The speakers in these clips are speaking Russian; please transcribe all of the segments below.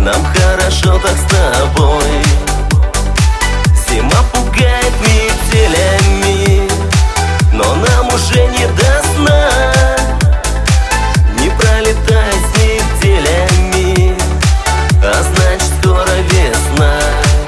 нам хорошо так с тобой. Зима пугает метелями, но нам уже не до сна. Не пролетает с неделями, а значит скоро весна.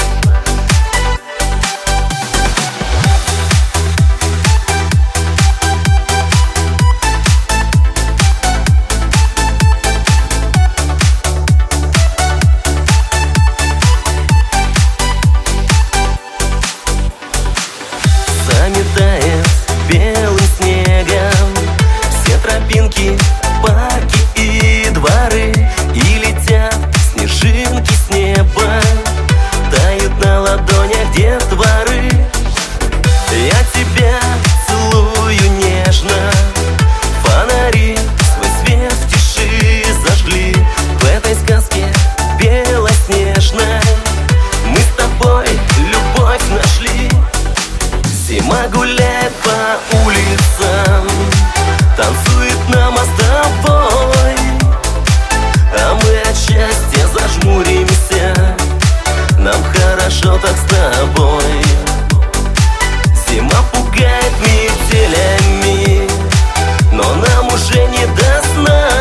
Заметает белым снегом все тропинки, парки и дворы, и летят снежинки с неба, тают на ладонях детворы. Я тебя целую нежно, фонари свой свет в тиши зажгли. В этой сказке белоснежной мы с тобой любовь нашли. Зима гуляет по улицам, танцует на мостовой, а мы от счастья зажмуримся, нам хорошо так с тобой. Зима пугает метелями, но нам уже не до сна.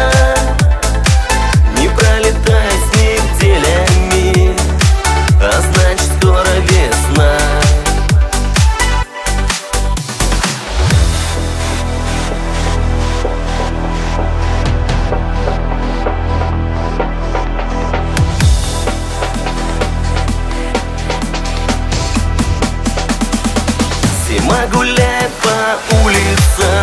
Не пролетает с неделями, а значит скоро весна. Зима гуляет по улицам,